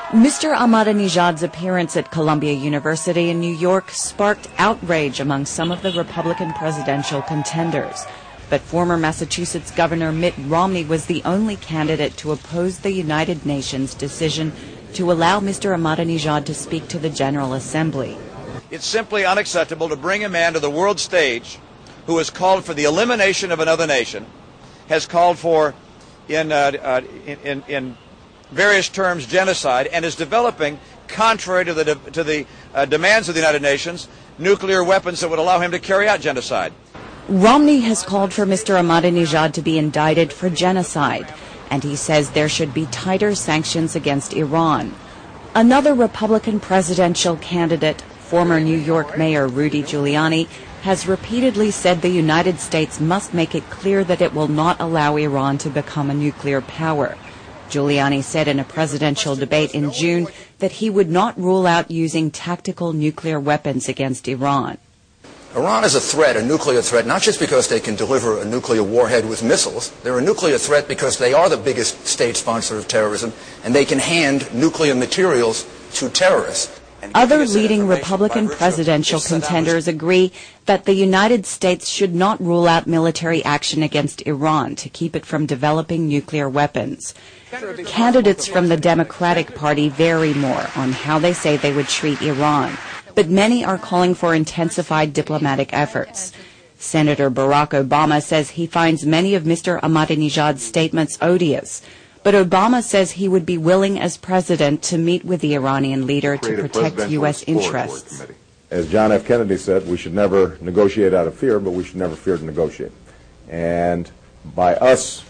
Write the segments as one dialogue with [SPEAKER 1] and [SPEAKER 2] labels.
[SPEAKER 1] Mr. Ahmadinejad's appearance at Columbia University in New York sparked outrage among some of the Republican presidential contenders. But former Massachusetts Governor Mitt Romney was the only candidate to oppose the United Nations decision to allow Mr. Ahmadinejad to speak to the General Assembly.
[SPEAKER 2] It's simply unacceptable to bring a man to the world stage who has called for the elimination of another nation, has called for, in various terms, genocide, and is developing, contrary to the demands of the United Nations, nuclear weapons that would allow him to carry out genocide.
[SPEAKER 1] Romney has called for Mr. Ahmadinejad to be indicted for genocide, and he says there should be tighter sanctions against Iran. Another Republican presidential candidate, former New York Mayor Rudy Giuliani, has repeatedly said the United States must make it clear that it will not allow Iran to become a nuclear power. Giuliani said in a presidential debate in June that he would not rule out using tactical nuclear weapons against Iran.
[SPEAKER 3] Iran is a threat, a nuclear threat, not just because they can deliver a nuclear warhead with missiles. They're a nuclear threat because they are the biggest state sponsor of terrorism, and they can hand nuclear materials to terrorists.
[SPEAKER 1] Other leading Republican presidential contenders agree that the United States should not rule out military action against Iran to keep it from developing nuclear weapons. Candidates from the Democratic Party vary more on how they say they would treat Iran, but many are calling for intensified diplomatic efforts. Senator Barack Obama says he finds many of Mr. Ahmadinejad's statements odious, but Obama says he would be willing as president to meet with the Iranian leader to protect U.S. interests.
[SPEAKER 4] As John F. Kennedy said, we should never negotiate out of fear, but we should never fear to negotiate. And by us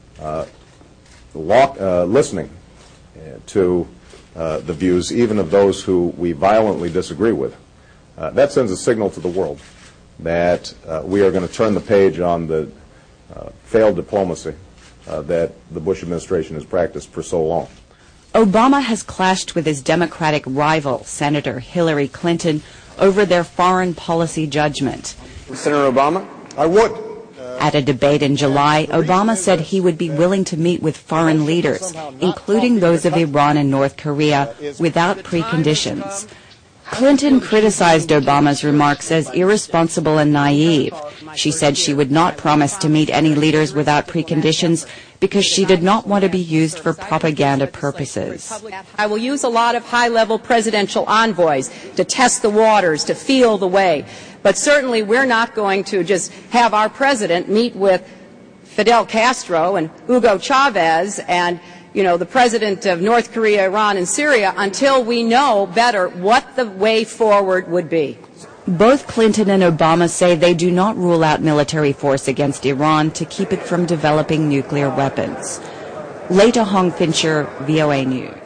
[SPEAKER 4] listening to the views, even of those who we violently disagree with, that sends a signal to the world that we are going to turn the page on the failed diplomacy that the Bush administration has practiced for so long.
[SPEAKER 1] Obama has clashed with his Democratic rival, Senator Hillary Clinton, over their foreign policy judgment.
[SPEAKER 5] Senator Obama?
[SPEAKER 3] I would.
[SPEAKER 1] At a debate in July, Obama said he would be willing to meet with foreign leaders, including those of Iran and North Korea, without preconditions. Clinton criticized Obama's remarks as irresponsible and naive. She said she would not promise to meet any leaders without preconditions because she did not want to be used for propaganda purposes.
[SPEAKER 6] I will use a lot of high-level presidential envoys to test the waters, to feel the way. But certainly we're not going to just have our president meet with Fidel Castro and Hugo Chavez and the president of North Korea, Iran, and Syria until we know better what the way forward would be.
[SPEAKER 1] Both Clinton and Obama say they do not rule out military force against Iran to keep it from developing nuclear weapons. Leta Hong Fincher, VOA News.